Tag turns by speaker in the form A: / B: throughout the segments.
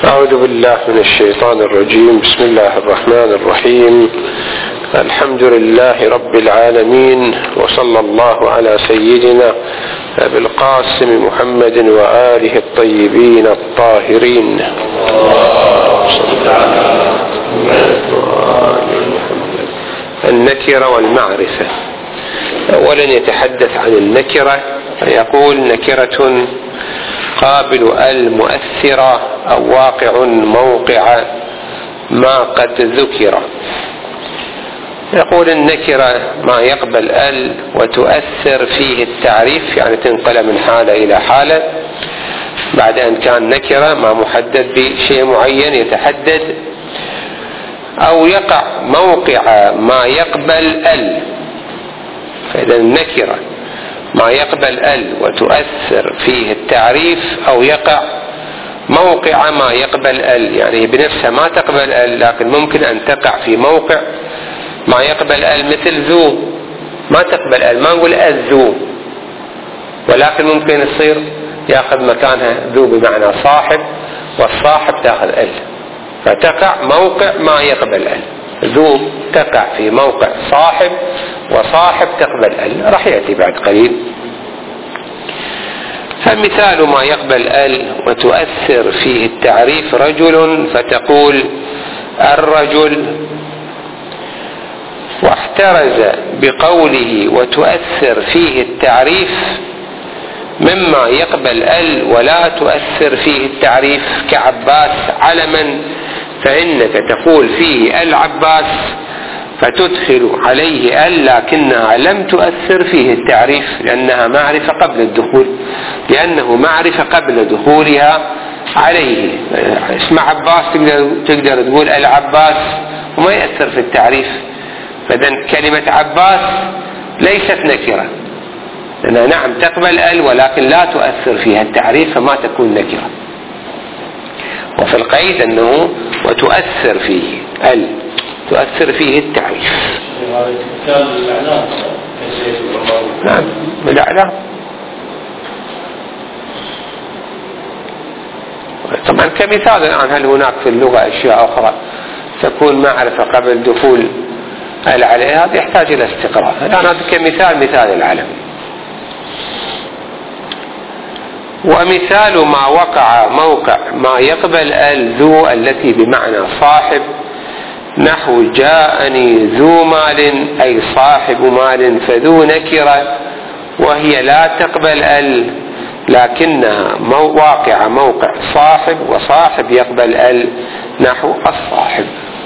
A: أعوذ بالله من الشيطان الرجيم. بسم الله الرحمن الرحيم. الحمد لله رب العالمين، وصلى الله على سيدنا أبي القاسم محمد وآله الطيبين الطاهرين. النكرة والمعرفة. أولا يتحدث عن النكرة فيقول: نكرة قابل المؤثرة أو واقع موقع ما قد ذكر. يقول النكرة ما يقبل وتؤثر فيه التعريف، يعني تنقل من حالة إلى حالة بعد أن كان نكرة ما محدد بشيء معين يتحدد، أو يقع موقع ما يقبل فإذا النكرة ما يقبل وتؤثر فيه التعريف، أو يقع موقع ما يقبل يعني بنفسها ما تقبل لكن ممكن أن تقع في موقع ما يقبل مثل ذو ما تقبل ما نقول الذو، ولكن ممكن يصير يأخذ مكانها ذو بمعنى صاحب، والصاحب تأخذ فتقع موقع ما يقبل ذو تقع في موقع صاحب، وصاحب تقبل راح يأتي بعد قليل. فمثال ما يقبل وتؤثر فيه التعريف رجل، فتقول الرجل، واحترز بقوله وتؤثر فيه التعريف مما يقبل ولا تؤثر فيه التعريف، كعباس علما، فإنك تقول فيه العباس فتدخل عليه لكنها لم تؤثر فيه التعريف لأنها معرفة قبل الدخول، لأنه معرفة قبل دخولها عليه. اسم عباس تقدر تقول العباس وما يأثر في التعريف، فإذن كلمة عباس ليست نكرة، لأنها نعم تقبل ولكن لا تؤثر فيها التعريف فما تكون نكرة. وفي القيد أنه وتؤثر فيه تؤثر فيه التعريف. نعم بالأعلام. طبعا كمثال الآن، هل هناك في اللغة أشياء أخرى تكون معرفة قبل دخول عليها؟ هذا يحتاج إلى استقراء. الآن هذا مثال العلم. ومثال ما وقع موقع ما يقبل ذو التي بمعنى صاحب، نحو جاءني ذو مال أي صاحب مال، فذو نكرة وهي لا تقبل لكنها واقع موقع صاحب، وصاحب يقبل نحو الصاحب.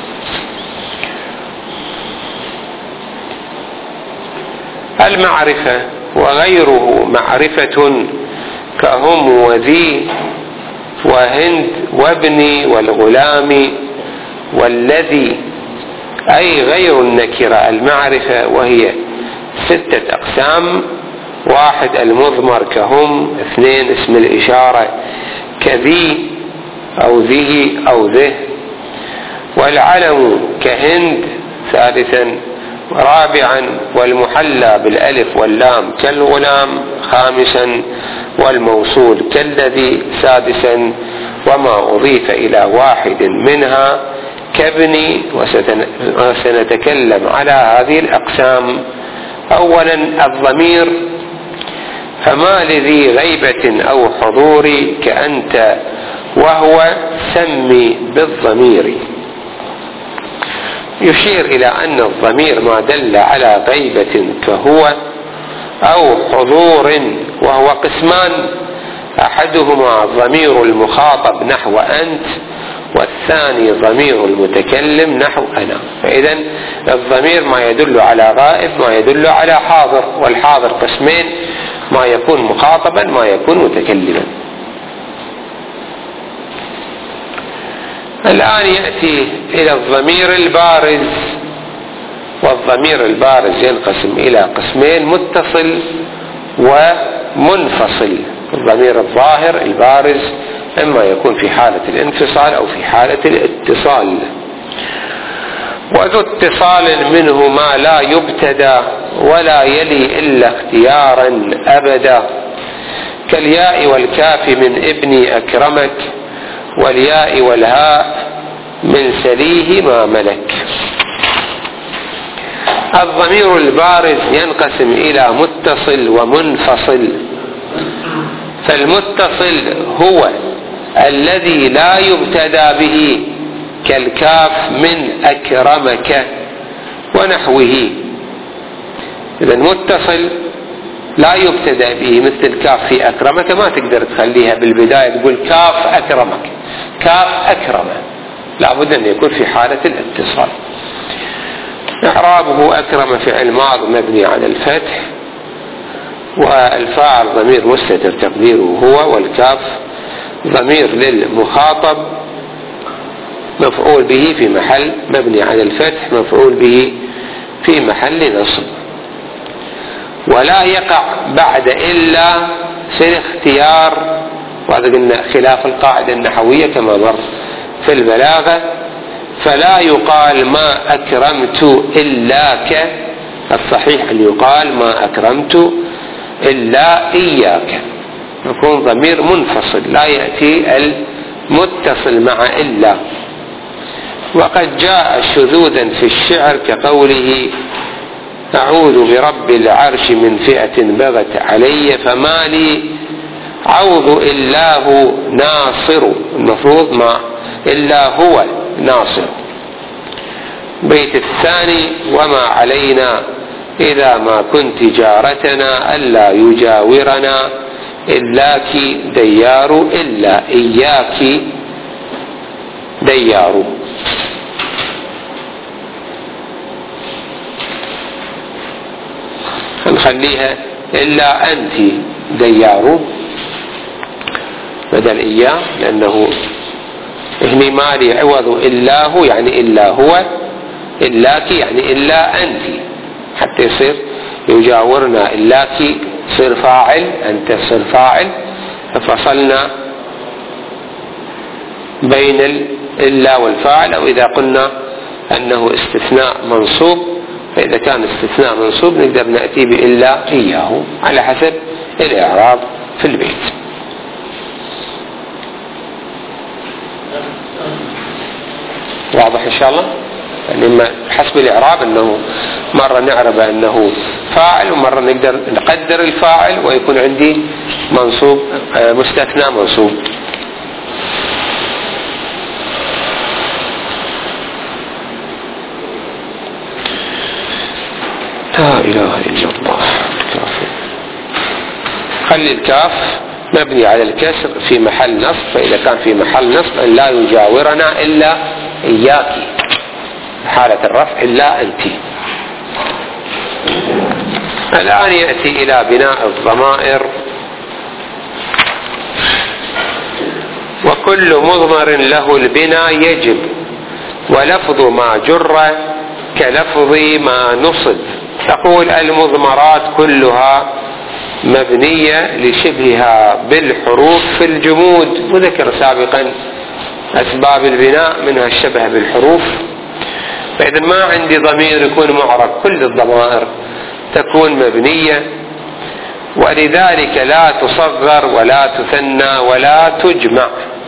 A: المعرفة وغيره معرفة، كهم وذي وهند وابني والغلام والذي، أي غير النكرة المعرفة، وهي 6 أقسام: 1 المضمر كهم، 2 اسم الإشارة كذي أو ذي أو ذه، والعلم كهند 3، ورابعا والمحلى بالألف واللام كالغلام 5، والموصول كالذي 6، وما أضيف إلى واحد منها كابني. وسنتكلم على هذه الأقسام. أولا الضمير، فما لذي غيبة أو حضور كأنت وهو سمي بالضمير. يشير إلى أن الضمير ما دل على غيبة كهو أو حضور، وهو قسمان: أحدهما ضمير المخاطب نحو أنت، والثاني ضمير المتكلم نحو أنا. فإذا الضمير ما يدل على غائب، ما يدل على حاضر، والحاضر قسمين: ما يكون مخاطبا، ما يكون متكلما. الآن يأتي إلى الضمير البارز. والضمير البارز ينقسم إلى قسمين: متصل ومنفصل. الضمير الظاهر البارز إما يكون في حالة الانفصال أو في حالة الاتصال. وذو اتصال منه ما لا يبتدى ولا يلي إلا اختيارا أبدا، كالياء والكاف من ابني أكرمك، والياء والهاء من سليه ما ملك. الضمير البارز ينقسم إلى متصل ومنفصل. فالمتصل هو الذي لا يبتدى به كالكاف من أكرمك ونحوه. إذا متصل لا يبتدى به مثل الكاف في أكرمك، ما تقدر تخليها بالبداية تقول كاف أكرمك، كاف أكرمه، لا بد أن يكون في حالة الاتصال. إعرابه أكرم فعل ماض مبني على الفتح، والفاعل ضمير مستتر تقديره هو، والكاف ضمير للمخاطب مفعول به في محل مبني على الفتح مفعول به في محل نصب. ولا يقع بعد إلا في الاختيار، وهذا قلنا خلاف القاعدة النحوية كما مر في البلاغة. فلا يقال ما أكرمت إلاك، الصحيح أن يقال ما أكرمت إلا إياك، يكون ضمير منفصل لا يأتي المتصل مع إلا. وقد جاء شذوذا في الشعر كقوله أعوذ برب العرش من فئة بغت علي فما لي عوض إلا هو ناصر، المفروض ما إلا هو ناصر. بيت الثاني وما علينا إذا ما كنت جارتنا ألا يجاورنا إلاك ديار إلا إياك ديار. نخليها إلا أنت ديار بدل إياه، لأنه هني ما لي عوض إلا هو يعني إلا هو، إلاك يعني إلا أنت، حتى يصير يجاورنا إلاك صير فاعل، أنت صير فاعل، ففصلنا بين إلا والفاعل. أو إذا قلنا أنه استثناء منصوب، فإذا كان استثناء منصوب نقدر نأتي بإلا إياه على حسب الإعراب في البيت. واضح إن شاء الله؟ يعني حسب الإعراب أنه مرة نعرب أنه فاعل، ومرة نقدر نقدر الفاعل ويكون عندي منصوب مستثنى منصوب. لا إله إلا الله. خلي الكاف مبني على الكسر في محل نصب، فإذا كان في محل نصب أن لا يجاورنا إلا إياك، حالة الرفع إلا أنت. الآن يأتي إلى بناء الضمائر. وكل مضمر له البناء يجب، ولفظ ما جر كلفظ ما نصب. تقول المضمرات كلها مبنية لشبهها بالحروف في الجمود، وذكر سابقا أسباب البناء منها الشبه بالحروف. فإذا ما عندي ضمير يكون معرب، كل الضمائر تكون مبنية، ولذلك لا تصغر ولا تثنى ولا تجمع.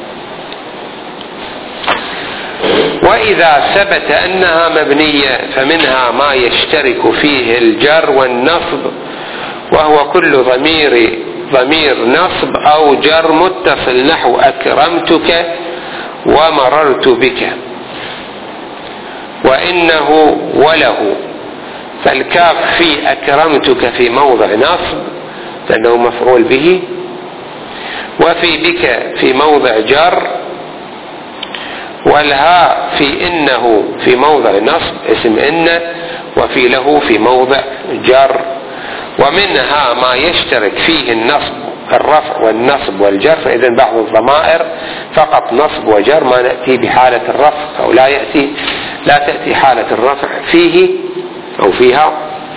A: وإذا ثبت أنها مبنية فمنها ما يشترك فيه الجر والنصب، وهو كل ضمير نصب أو جر متصل، نحو أكرمتك ومررت بك. وإنه وله، فالكاف في أكرمتك في موضع نصب لأنه مفعول به، وفي بك في موضع جر، والهاء في إنه في موضع نصب اسم إن، وفي له في موضع جر. ومنها ما يشترك فيه النصب الرفع والنصب والجر. فإذا بعض الضمائر فقط نصب وجر، ما نأتي بحالة الرفع أو لا تأتي حالة الرفع فيه أو فيها.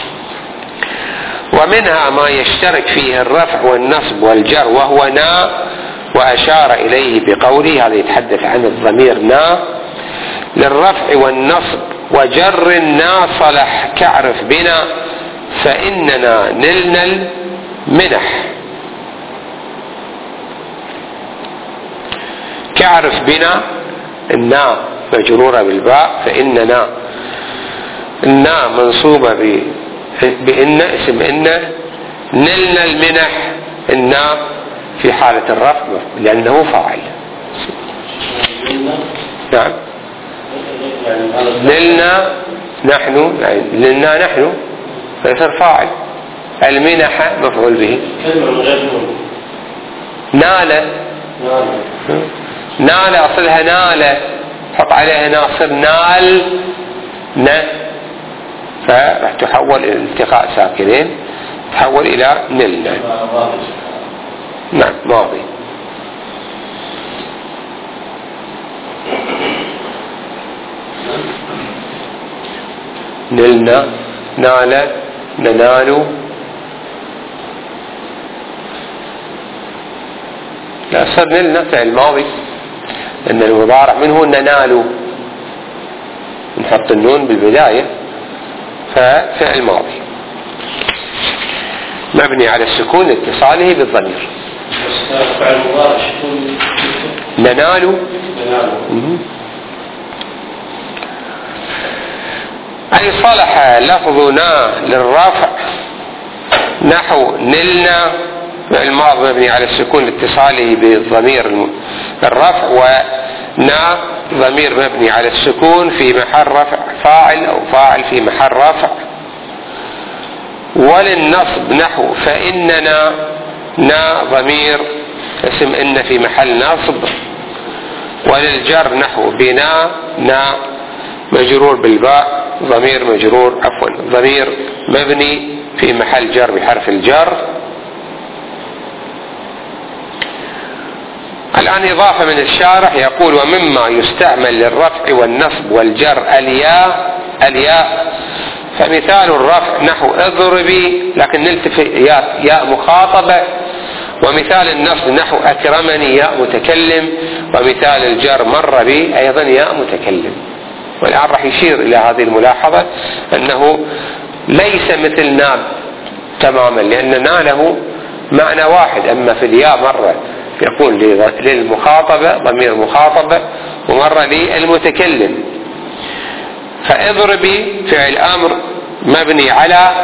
A: ومنها ما يشترك فيه الرفع والنصب والجر وهو نا، وأشار إليه بقوله، هذا يتحدث عن الضمير نا للرفع والنصب وجر نا صلح كعرف بنا فإننا نلنا المنح. كعرف بنا النا مجرورة بالباء، فإننا النا منصوبة بإن اسم إن. نلنا المنح النا في حالة الرفع لأنه فاعل. نعم نلنا نحن، يعني لنا نحن فيصير فاعل. المنح مفعول به. نال نال أصلها نال، حط عليها ناصب نال ن، فراح تحول إلى التقاء ساكنين، تحول إلى نلنا. نعم ماضي. نلنا نال ننال. لا صار نلنا فعل ماضي، أن المضارع منه ننال، نحط النون بالبداية، ففعل ماضي مبني على السكون لاتصاله بالضمير. ننال. أي صلح لفظنا للرفع نحو نلنا، فعل ماضي مبني على السكون لاتصاله بالضمير الرفع، ونا ضمير مبني على السكون في محل رفع فاعل أو فاعل في محل رفع. وللنصب نحو فإننا، نا ضمير اسم إن في محل نصب. وللجر نحو بنا، نا مجرور بالباء ضمير مجرور ضمير مبني في محل جر بحرف الجر. الآن إضافة من الشارح يقول: ومما يستعمل للرفع والنصب والجر الياء، فمثال الرفع نحو اضربي، لكن نلتفت ياء مخاطبة. ومثال النصب نحو أكرمني ياء متكلم. ومثال الجر مر بي أيضا ياء متكلم. والآن راح يشير إلى هذه الملاحظة أنه ليس مثل ناب تماما، لأن نا له معنى واحد، أما في الياء مرة يكون للمخاطبة ضمير مخاطبة، ومرة للمتكلم. فاضربي فعل أمر مبني على،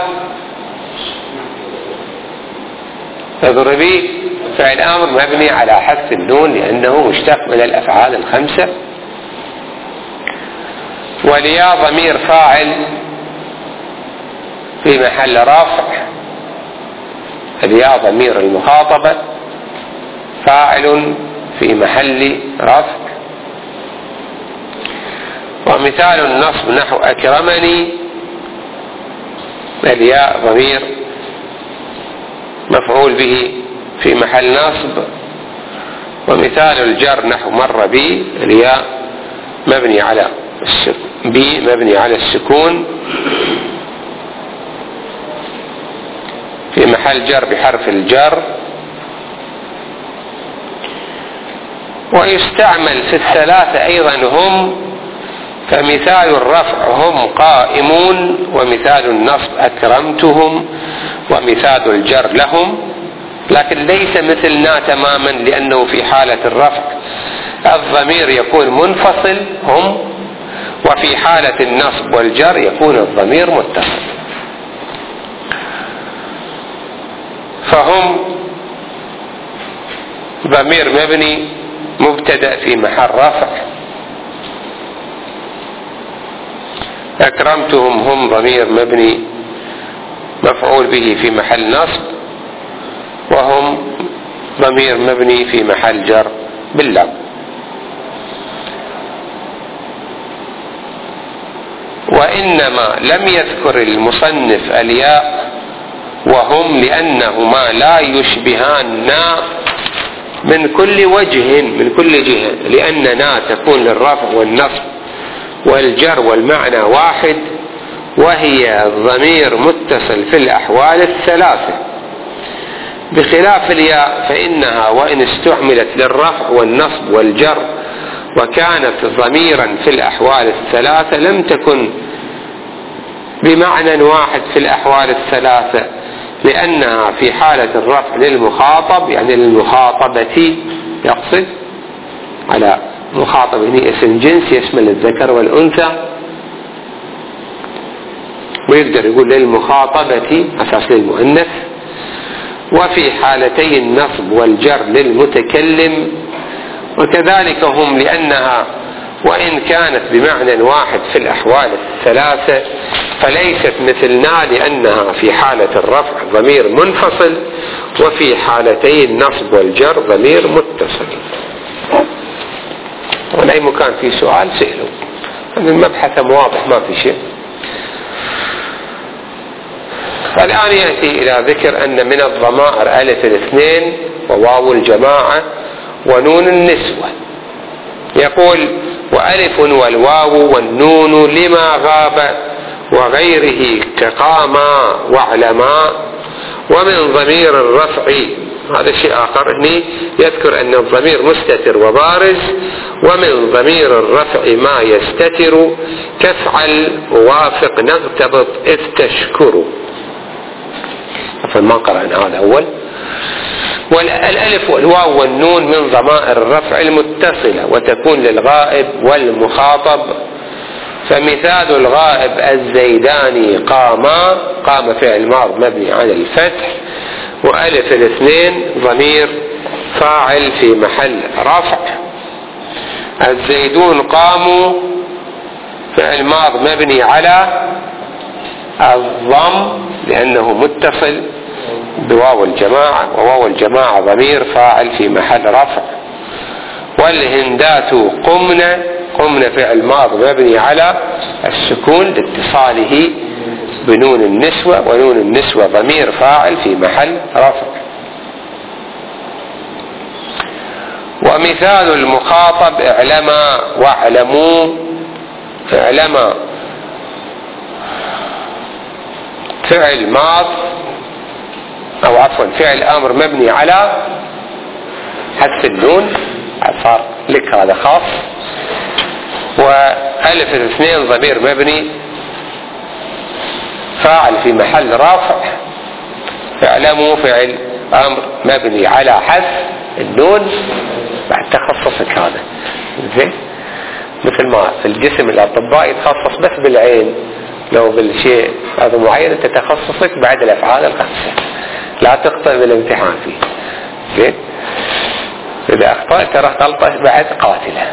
A: اضربي فعل أمر مبني على حذف النون لأنه مشتق من الأفعال الخمسة. والياء ضمير فاعل في محل رفع، الياء ضمير المخاطبة فاعل في محل رفع. ومثال النصب نحو أكرمني، الياء ضمير مفعول به في محل نصب. ومثال الجر نحو مر بي، الياء مبني على مبني على السكون في محل جر بحرف الجر. ويستعمل في الثلاثة أيضا هم، فمثال الرفع هم قائمون، ومثال النصب أكرمتهم، ومثال الجر لهم. لكن ليس مثلنا تماما، لأنه في حالة الرفع الضمير يكون منفصل هم، وفي حالة النصب والجر يكون الضمير متصل. فهم ضمير مبني مبتدأ في محل رفع. أكرمتهم هم ضمير مبني مفعول به في محل نصب. وهم ضمير مبني في محل جر باللام. وإنما لم يذكر المصنف الياء وهم لأنهما لا يشبهان من كل وجه، من كل جهة، لأن نا تكون للرفع والنصب والجر والمعنى واحد، وهي ضمير متصل في الأحوال الثلاثة، بخلاف الياء فإنها وإن استعملت للرفع والنصب والجر وكانت ضميرا في الأحوال الثلاثة لم تكن بمعنى واحد في الأحوال الثلاثة، لأنها في حالة الرفع للمخاطب، يعني للمخاطبة يقصد، على مخاطب هنا اسم جنس يشمل الذكر والأنثى، ويقدر يقول للمخاطبة أساس للمؤنث. وفي حالتي النصب والجر للمتكلم، وكذلك هم لأنها وإن كانت بمعنى واحد في الأحوال الثلاثة فليست مثلنا، لأنها في حالة الرفع ضمير منفصل، وفي حالتي النصب والجر ضمير متصل. وأي مكان في سؤال سئلوا، المبحث واضح ما في شيء. الآن يأتي إلى ذكر أن من الضمائر ألف الاثنين وواو الجماعة ونون النسوة. يقول وألف والواو والنون لما غاب وغيره كقاما وعلما. ومن ضمير الرفع، هذا شيء آخر، هنا يذكر أن الضمير مستتر وبارز. ومن ضمير الرفع ما يستتر كفعل ووافق نغتبط إذ تشكر. فما قرأنا هذا أول. والألف والواو والنون من ضمائر الرفع المتصلة، وتكون للغائب والمخاطب. فمثال الغائب الزيداني قاما، قام فعل ماض مبني على الفتح، وألف الاثنين ضمير فاعل في محل رفع. الزيدون قاموا فعل ماض مبني على الضم لأنه متصل بواو الجماعة، وواو الجماعة ضمير فاعل في محل رفع. والهندات قمنا، قمنا فعل ماض مبني على السكون لاتصاله بنون النسوة، ونون النسوة ضمير فاعل في محل رفع. ومثال المخاطب اعلما واعلموا. اعلما فعل ماض أو عفوا فعل أمر مبني على حذف النون، صار لك هذا خاص. وألف الاثنين ضمير مبني فاعل في محل رافع. اعلموا فعل أمر مبني على حذف النون بعد تخصصك هذا. زين، مثل ما في الجسم الأطباء يتخصص بس بالعين، لو بالشيء هذا معين انت تخصصك بعد الافعال الخمسه، لا تخطئ بالامتحان فيه. زين، اذا اخطأت ترى غلطه بعد قاتله.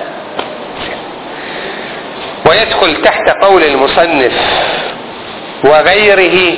A: ويدخل تحت قول المصنف وغيره،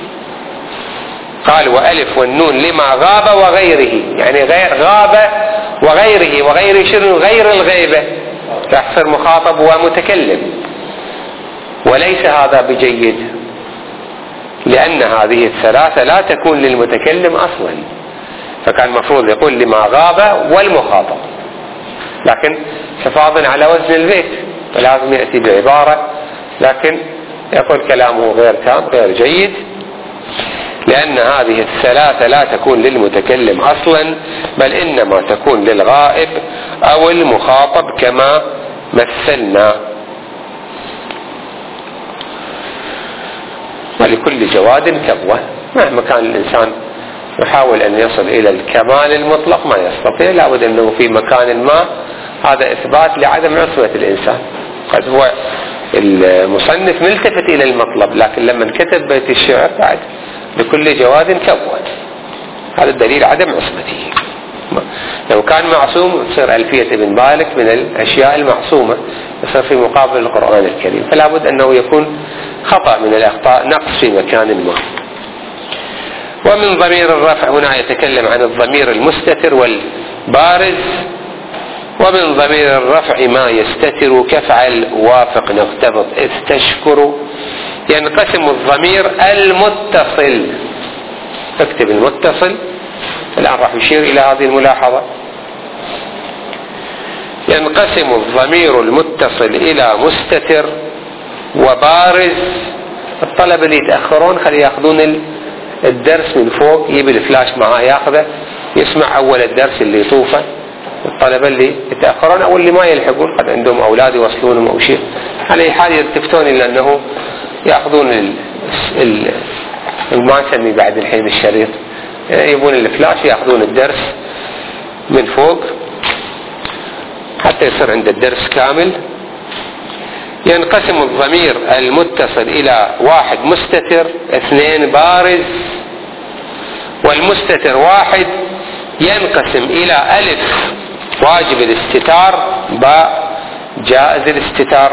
A: قال وألف والنون لما غاب وغيره، يعني غير غاب وغيره. وغيره شنو؟ غير الغيبة، تحصر مخاطب ومتكلم، وليس هذا بجيد، لأن هذه الثلاثة لا تكون للمتكلم أصلا، فكان المفروض يقول لما غاب والمخاطب، لكن حفاظا على وزن البيت فلازم يأتي بعبارة، لكن يقول كلامه غير تام غير جيد، لأن هذه الثلاثة لا تكون للمتكلم أصلا، بل إنما تكون للغائب أو المخاطب كما مثلنا. ولكل جواد كبوة، مهما كان الإنسان يحاول أن يصل إلى الكمال المطلق ما يستطيع، لابد أنه في مكان ما، هذا إثبات لعدم عصمة الإنسان. قد هو المصنف ملتفت إلى المطلب، لكن لما كتب بيت الشعر بعد لكل جواد كبوة، هذا الدليل عدم عصمته. لو كان معصوم تصير ألفية ابن مالك من الأشياء المعصومة، يصير في مقابل القرآن الكريم، فلا بد أنه يكون خطأ من الأخطاء، نقص في مكان ما. ومن ضمير الرفع هنا يتكلم عن الضمير المستتر والبارز. ومن ضمير الرفع ما يستتر كفعل وافق نغتبط إذ تشكر. ينقسم الضمير المتصل، اكتب المتصل، الآن راح يشير إلى هذه الملاحظة. ينقسم الضمير المتصل إلى مستتر وبارز. الطلبة اللي يتأخرون خلي يأخذون الدرس من فوق، يجيب الفلاش معاه ياخذه يسمع أول الدرس اللي يطوفه. الطلبة اللي يتأخرون أو اللي ما يلحقون قد عندهم أولاد يوصلونهم أو شيء، على أي حال يلتفتون إلى أنه يأخذون ما نسمي بعد الحين الشريط، يبون الفلاش يأخذون الدرس من فوق حتى يصير عند الدرس كامل. ينقسم الضمير المتصل إلى 1 مستتر، 2 بارز، والمستتر 1 ينقسم إلى ألف واجب الاستتار، باء جائز الاستتار.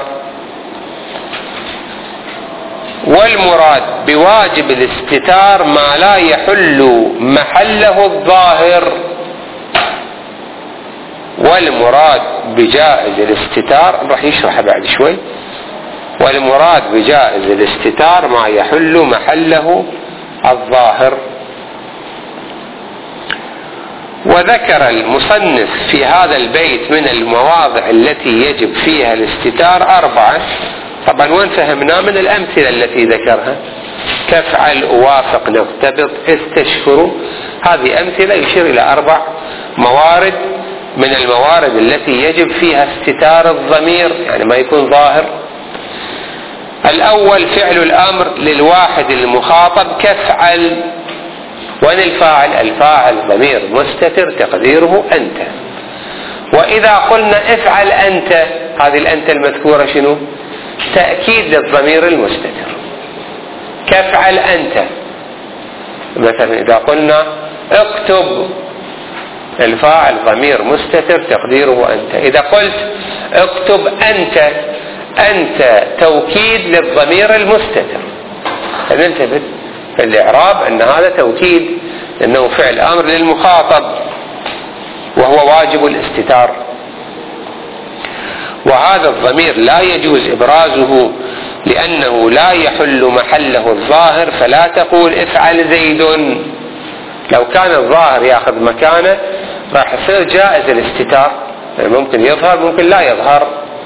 A: والمراد بواجب الاستتار ما لا يحل محله الظاهر، والمراد بجائز الاستتار راح يشرح بعد شوي. والمراد بجائز الاستتار ما يحل محله الظاهر. وذكر المصنف في هذا البيت من المواضع التي يجب فيها الاستتار 4. طبعا وين فهمنا من الأمثلة التي ذكرها؟ كفعل، أوافق، نغتبط، استشكروا. هذه أمثلة يشير إلى 4 موارد من الموارد التي يجب فيها استتار الضمير، يعني ما يكون ظاهر. الأول فعل الأمر للواحد المخاطب كفعل. وين الفاعل؟ الفاعل ضمير مستتر تقديره أنت. وإذا قلنا افعل أنت، هذه الأنت المذكورة شنو؟ تأكيد للضمير المستتر. كفعل أنت. مثلا إذا قلنا اكتب، الفاعل ضمير مستتر تقديره أنت. إذا قلت اكتب أنت، أنت توكيد للضمير المستتر. فننتبه في الإعراب أن هذا توكيد، لأنه فعل أمر للمخاطب وهو واجب الاستتار. وهذا الضمير لا يجوز إبرازه لأنه لا يحل محله الظاهر، فلا تقول افعل زيد. لو كان الظاهر يأخذ مكانه راح يصير جائز الاستتار، يعني ممكن يظهر ممكن لا يظهر.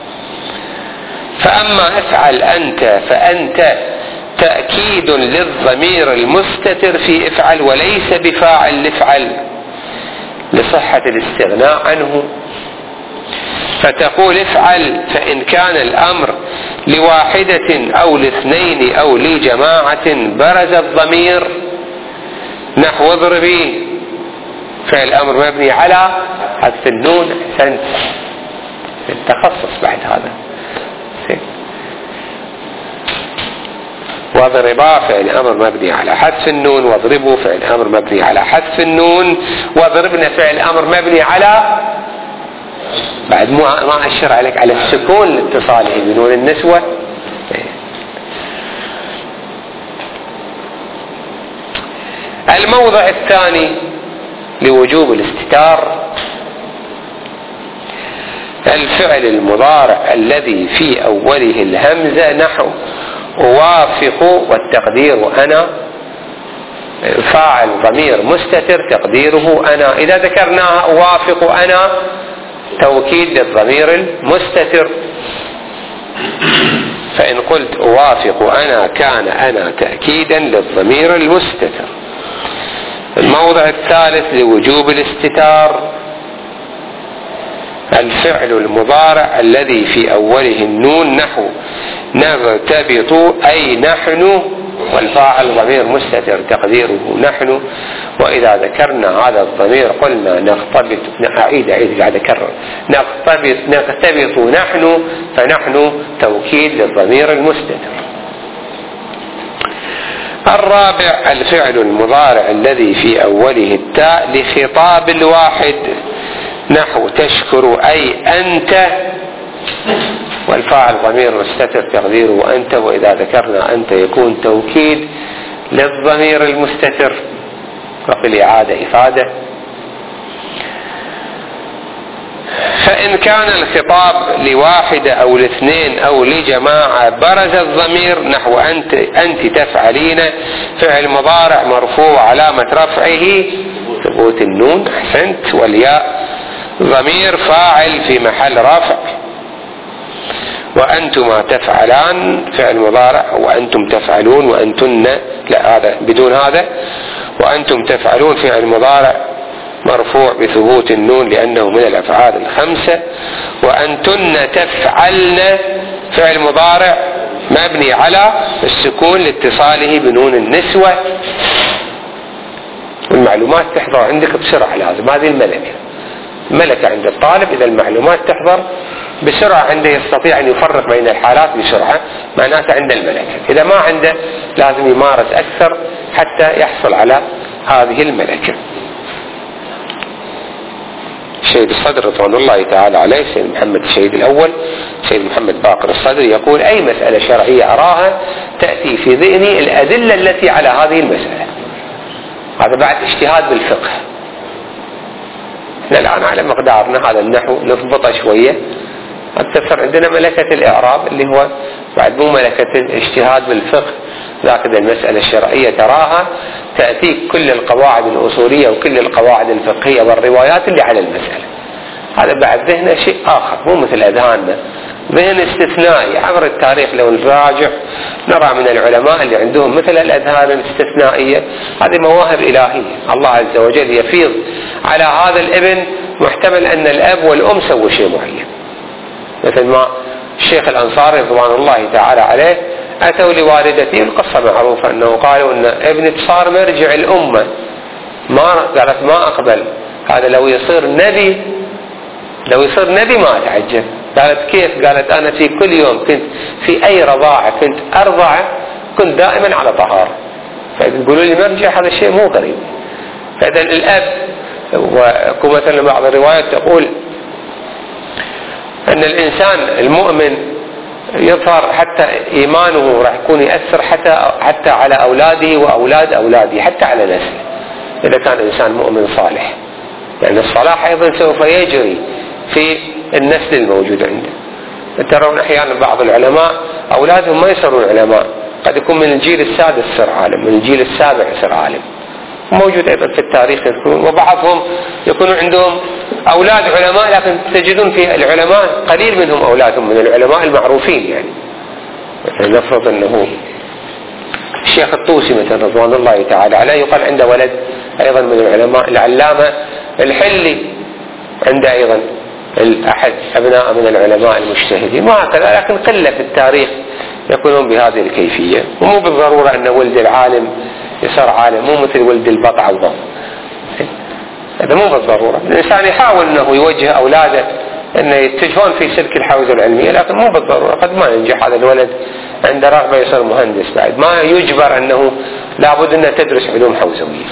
A: فأما افعل أنت فأنت تأكيد للضمير المستتر في افعل وليس بفاعل لافعل لصحة الاستغناء عنه. فتقول افعل فإن كان الأمر لواحدة أو لاثنين أو لجماعة برز الضمير، نحو اضربي، فعل الأمر مبني على حذف النون. أحسنت، التخصص بعد هذا. واضربا فعل أمر مبني على حذف النون، واضربوا فعل أمر مبني على حذف النون، واضربنا فعل أمر مبني على، بعد ما أشر عليك على السكون لاتصاله بنون النسوة. الموضع الثاني لوجوب الاستتار الفعل المضارع الذي في أوله الهمزة، نحو أوافق، والتقدير أنا، فاعل ضمير مستتر تقديره أنا. إذا ذكرناها أوافق أنا توكيد للضمير المستتر، فإن قلت أوافق أنا كان أنا تأكيدا للضمير المستتر. الموضع الثالث لوجوب الاستتار الفعل المضارع الذي في أوله النون، نحو نغتبط أي نحن، والفاعل ضمير مستتر تقديره نحن. وإذا ذكرنا هذا الضمير قلنا نغتبط، أعيد قاعد أكرر، نغتبط نحن، فنحن توكيد للضمير المستتر. الرابع الفعل المضارع الذي في أوله التاء لخطاب الواحد، نحو تشكر أي أنت، والفاعل ضمير مستتر تقديره أنت. وإذا ذكرنا أنت يكون توكيد للضمير المستتر، وفي الإعادة إفادة. فإن كان الخطاب لواحدة أو لاثنين أو لجماعة برز الضمير، نحو أنت تفعلين، فعل مضارع مرفوع علامة رفعه ثبوت النون. أحسنت. والياء ضمير فاعل في محل رفع. وأنتما تفعلان فعل مضارع، وأنتم تفعلون، وأنتن لا، هذا بدون هذا. وأنتم تفعلون فعل مضارع مرفوع بثبوت النون لأنه من الأفعال الخمسة. وأنتن تفعلن فعل مضارع مبني على السكون لاتصاله بنون النسوة. المعلومات تحضر عندك بسرعة، لازم هذه الملكة. ملكة عند الطالب. إذا المعلومات تحضر بسرعة عنده يستطيع أن يفرق بين الحالات بسرعة، معناته عنده الملكة. إذا ما عنده لازم يمارس أكثر حتى يحصل على هذه الملكة. الشهيد الصدر رضوان الله تعالى عليه سيد محمد الشهيد الأول سيد محمد باقر الصدر يقول: أي مسألة شرعية أراها تأتي في ذهني الأدلة التي على هذه المسألة. هذا بعد اجتهاد بالفقه. احنا الآن على مقدارنا هذا النحو نضبطه شوية، قد تصير عندنا ملكة الإعراب اللي هو بعد مو ملكة الاجتهاد بالفقه. ذاك المسألة الشرعية تراها تأتيك كل القواعد الأصولية وكل القواعد الفقهية والروايات اللي على المسألة. هذا بعد ذهنه شيء آخر، مو مثل أذهاننا، ذهن استثنائي. عبر التاريخ لو نراجع نرى من العلماء اللي عندهم مثل الأذهان الاستثنائية، هذه مواهب إلهية. الله عز وجل يفيض على هذا الابن، محتمل أن الأب والأم سووا شيء معين. مثل ما الشيخ الأنصاري رضوان الله تعالى عليه أتوا لوالدته، القصة معروفة أنه قالوا أن ابنك صار مرجع الأمة، قالت ما أقبل، هذا لو يصير نبي ما أتعجب. قالت كيف؟ قالت أنا في كل يوم كنت في أي رضاعة كنت أرضع كنت دائما على طهارة. فيقولوا لي مرجع، هذا الشيء مو غريب. فإذا الأب، ومثلا بعض الروايات تقول أن الإنسان المؤمن يظهر حتى إيمانه راح يكون يأثر حتى على أولاده وأولاد أولاده، حتى على نسله إذا كان إنسان مؤمن صالح، لأن الصلاح أيضا سوف يجري في النسل الموجود عنده. ترون أحيانا بعض العلماء أولادهم ما يصيرون علماء، قد يكون من الجيل السادس صار عالم، من الجيل السابع صار عالم، موجود أيضا في التاريخ يذكرون. وبعضهم يكونوا عندهم أولاد علماء، لكن تجدون في العلماء قليل منهم أولادهم من العلماء المعروفين. يعني مثلا نفرض أنه الشيخ الطوسي مثلا رضوان الله تعالى عليه يقال عنده ولد أيضا من العلماء، العلامة الحلي عنده أيضا أحد أبناء من العلماء المجتهدين، وهكذا. لكن قلة في التاريخ يكونون بهذه الكيفية، ومو بالضرورة أن ولد العالم يصير عالم، مو مثل ولد البطع والضم، هذا مو بالضرورة. الإنسان يحاول أنه يوجه أولاده أن يتجهون في سلك الحوزة العلمية، لكن مو بالضرورة، قد ما ينجح هذا الولد عنده رغبة يصير مهندس، بعد ما يجبر أنه لابد أنه تدرس علوم حوزوية.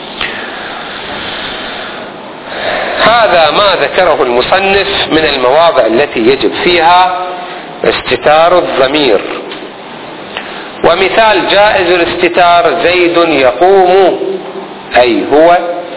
A: هذا ما ذكره المصنف من المواضع التي يجب فيها استتار الضمير. ومثال جائز الاستتار: زيد يقوم أي هو،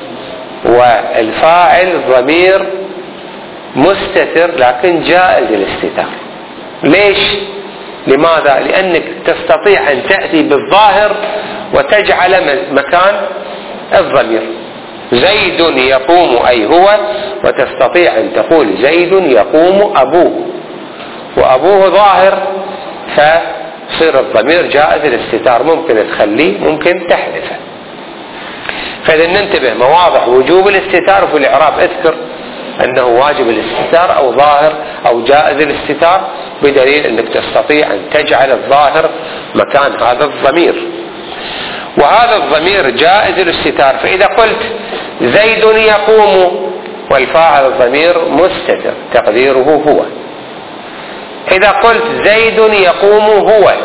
A: والفاعل ضمير مستتر لكن جائز الاستتار. ليش؟ لماذا؟ لأنك تستطيع أن تأتي بالظاهر وتجعل مكان الضمير. زيد يقوم أي هو، وتستطيع أن تقول زيد يقوم أبوه، وأبوه ظاهر فصير الضمير جائز الاستتار، ممكن تخليه ممكن تحذفه. فإذا ننتبه مواضع وجوب الاستتار في الإعراب، اذكر أنه واجب الاستتار أو ظاهر أو جائز الاستتار، بدليل أنك تستطيع أن تجعل الظاهر مكان هذا الضمير، وهذا الضمير جائز الاستتار. فإذا قلت زيد يقوم والفاعل الضمير مستتر تقديره هو، إذا قلت زيد يقوم هو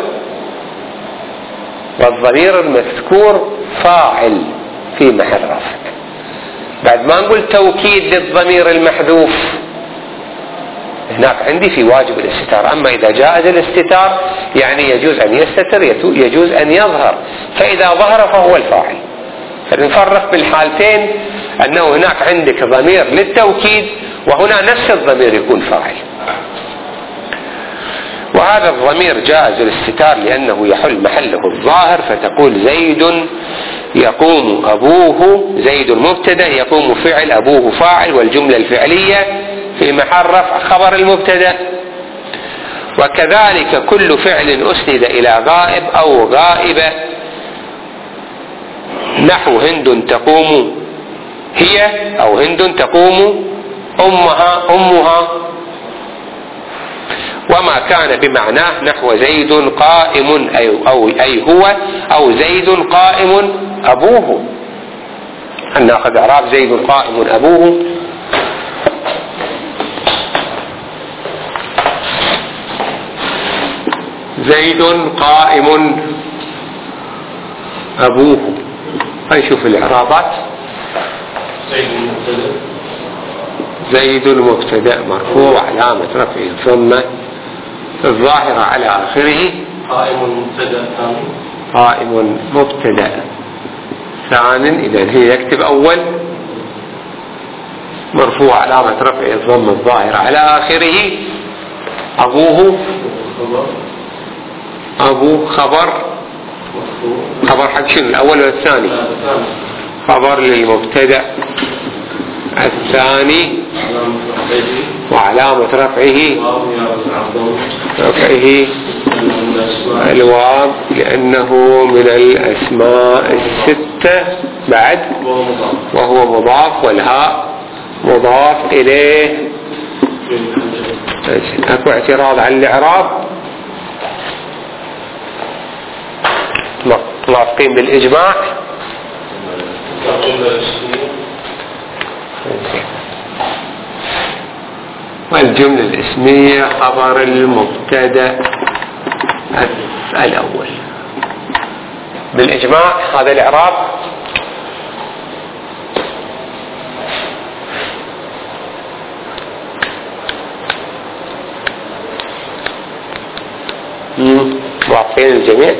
A: والضمير المذكور فاعل في محل رفع، بعد ما نقول توكيد للضمير المحذوف، هناك عندي في واجب الاستتار. أما إذا جائز الاستتار يعني يجوز أن يستتر، يجوز أن يظهر، فإذا ظهر فهو الفاعل. فنفرق بالحالتين، أنه هناك عندك ضمير للتوكيد وهنا نفس الضمير يكون فاعل. وهذا الضمير جائز الاستتار لأنه يحل محله الظاهر، فتقول زيد يقوم أبوه، زيد المبتدأ، يقوم فعل، أبوه فاعل، والجملة الفعلية في محل رفع خبر المبتدأ. وكذلك كل فعل أسند إلى غائب أو غائبة، نحو هند تقوم هي، أو هند تقوم أمها، وما كان بمعناه نحو زيد قائم أي هو، أو زيد قائم أبوه، أن نأخذ إعراب زيد قائم أبوه زيد قائم أبوه. نشوف الإعرابات. زيد المبتدأ مرفوع علامة رفعه ثم الظاهرة على آخره. قائم مبتدأ ثان إذا هي يكتب أول مرفوع علامة رفعه الضم الظاهرة على آخره. أبوه خبر حق شنو الأول ولا الثاني؟ خبر للمبتدأ الثاني وعلامة رفعه الواو لأنه من الأسماء الستة بعد وهو مضاف والهاء مضاف إليه. أكو اعتراض على الإعراب؟ موافقين بالإجماع؟ والجملة الاسمية خبر المبتدأ الأول بالإجماع. هذا الإعراب. موافقين الجميع؟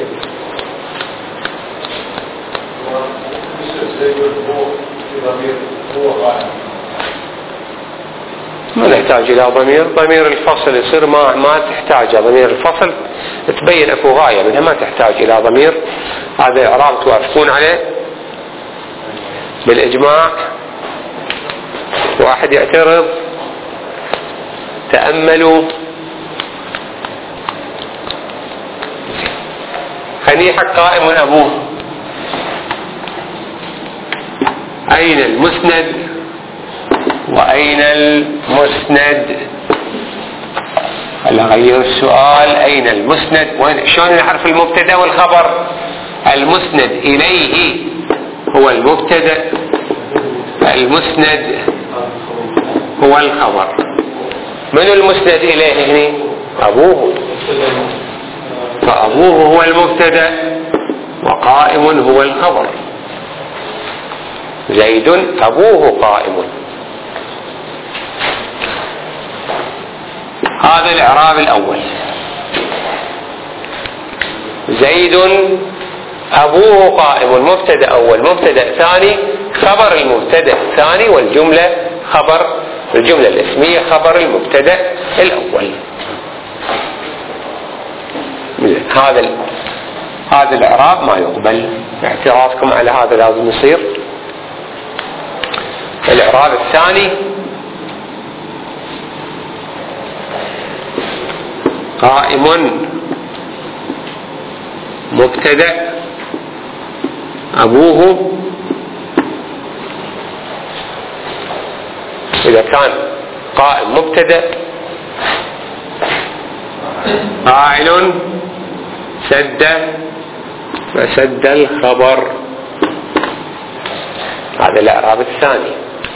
A: ما نحتاج إلى ضمير الفصل يصير ما تحتاج ضمير الفصل تبين أكو غاية منها ما تحتاج إلى ضمير. هذا إعراب توافقون عليه بالإجماع. واحد يعترض؟ تأملوا. خنيحة قائم أبوه. أين المسند وأين المسند؟ هلا غير السؤال. أين المسند؟ شلون نعرف المبتدأ والخبر؟ المسند إليه هو المبتدأ، المسند هو الخبر. من المسند إليه هنا؟ أبوه، فأبوه هو المبتدأ وقائم هو الخبر. زيد أبوه قائم. هذا الإعراب الأول. زيد أبوه قائم مبتدأ أول مبتدأ ثاني خبر المبتدأ الثاني والجملة خبر الجملة الاسمية خبر المبتدأ الأول. هذا الإعراب ما يقبل. اعتراضكم على هذا لازم يصير. الإعراب الثاني قائم مبتدأ أبوه. إذا كان قائم مبتدأ فاعل سد فسد الخبر. هذا الإعراب الثاني.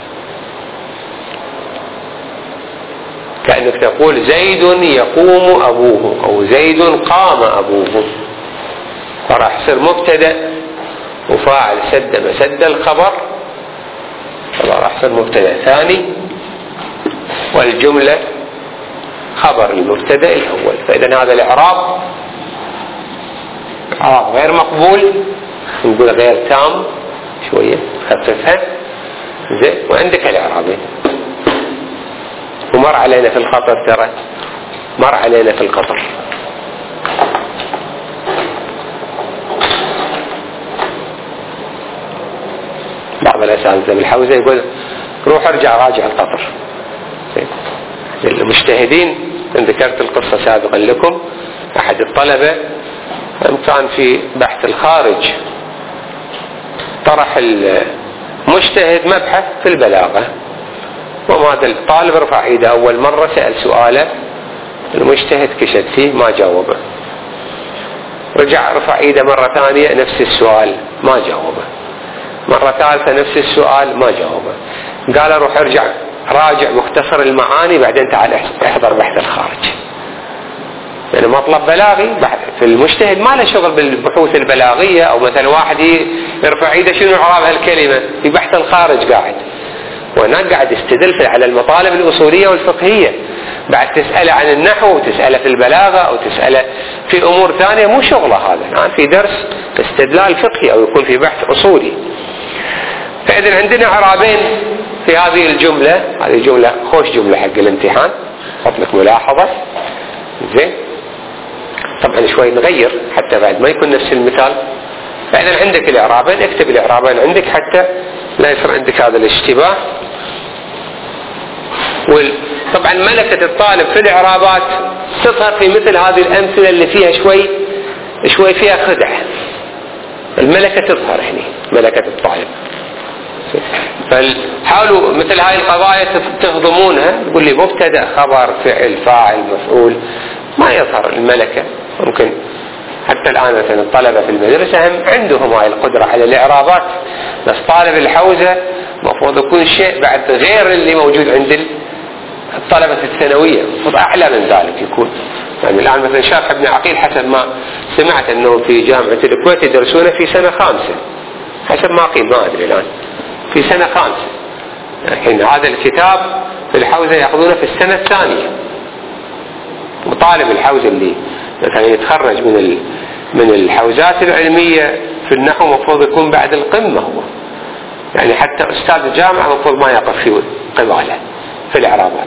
A: كأنك تقول زيد يقوم أبوه أو زيد قام أبوه، فراح يصير مبتدأ وفاعل سد مسد الخبر، فراح يصير مبتدأ ثاني والجملة خبر المبتدأ الأول. فإذا هذا الإعراب غير مقبول، نقول غير تام شوية خففها زين. وعندك الإعرابين ومر علينا في الخطر، ترى مر علينا في القطر. بعض الأساتذة بالحوزة يقول روح ارجع راجع القطر. المجتهدين ذكرت القصة سابقا لكم، أحد الطلبة كان في بحث الخارج طرح المجتهد مبحث في البلاغة، وماذا الطالب رفع ايده أول مرة سأل سؤاله، المجتهد كشد فيه ما جاوبه، رجع رفع ايده مرة ثانية نفس السؤال ما جاوبه، مرة ثالثة نفس السؤال ما جاوبه. قال روح ارجع راجع مختصر المعاني بعدين تعال احضر بحث الخارج، يعني مطلب بلاغي. في المجتهد ما له شغل بالبحوث البلاغية، أو مثلا واحد يرفع ايده شنو إعراب هالكلمة في بحث الخارج قاعد، وهناك قاعد يستدل على المطالب الأصولية والفقهية. بعد تسأله عن النحو، وتسأله في البلاغة، أو تسأله في أمور ثانية مو شغله هذا. الآن في درس استدلال فقهي أو يكون في بحث أصولي. فإذا عندنا إعرابين في هذه الجملة. هذه جملة خوش جملة حق الامتحان، حط لك ملاحظة. زين، طبعا شوي نغير حتى بعد ما يكون نفس المثال. فإذا عندك الإعرابين، اكتب الإعرابين عندك حتى لا يصير عندك هذا الاشتباه. طبعا ملكة الطالب في الإعرابات تظهر في مثل هذه الأمثلة اللي فيها شوي فيها خدعة. الملكة تظهر هنا، ملكة الطالب. فحاولوا مثل هاي القضايا تهضمونها. يقول لي مبتدأ خبر فعل فاعل مفعول، ما يظهر الملكة. ممكن حتى الآن مثلا الطلبة في المدرسة هم عندهم هاي القدرة على الإعرابات، بس طالب الحوزة مفروض يكون شيء بعد غير اللي موجود عند الطلبة الثانوية، مفروض أعلى من ذلك يكون. يعني الآن مثلا شارح ابن عقيل حسب ما سمعت أنه في جامعة الكويت يدرسونه في سنة 5، حسب ما قيل، ما أدري الآن، في سنة 5. الحين هذا الكتاب في الحوزة يأخذونه في السنة الثانية. وطالب الحوزة اللي مثلا يتخرج من الحوزات العلمية في النحو مفروض يكون بعد القمة هو، يعني حتى أستاذ الجامعة مفروض ما يقف في قباله في الإعرابات.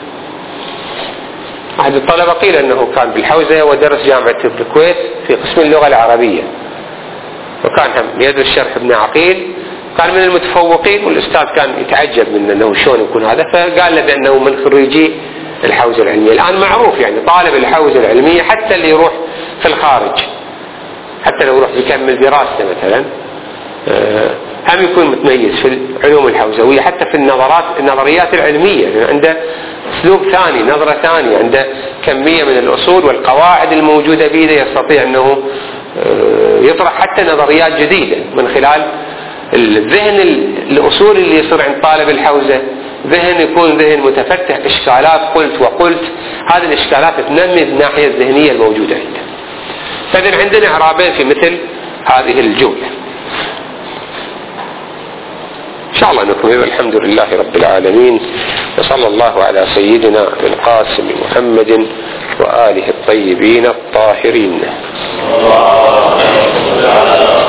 A: أحد الطلبة قيل أنه كان بالحوزة ودرس جامعة الكويت في قسم اللغة العربية، وكان هم يدرس شرح ابن عقيل، كان من المتفوقين، والأستاذ كان يتعجب من أنه شلون يكون هذا، فقال له بأنه من خريجي الحوزة العلمية. الآن معروف يعني طالب الحوزة العلمية حتى اللي يروح في الخارج، حتى لو يروح يكمل دراسته مثلا، هم يكون متميز في العلوم الحوزوية، حتى في النظريات العلمية، يعني عنده أسلوب ثاني، نظرة ثانية، عنده كمية من الأصول والقواعد الموجودة بيده، يستطيع أنه يطرح حتى نظريات جديدة من خلال الذهن الأصول اللي يصير عند طالب الحوزة. ذهن يكون ذهن متفتح، إشكالات قلت وقلت، هذه الإشكالات تنمي الناحية الذهنية الموجودة عنده. فإذن عندنا إعرابين في مثل هذه الجملة. إن شاء الله نكمل. الحمد لله رب العالمين، وصلى الله على سيدنا القاسم محمد وآله الطيبين الطاهرين.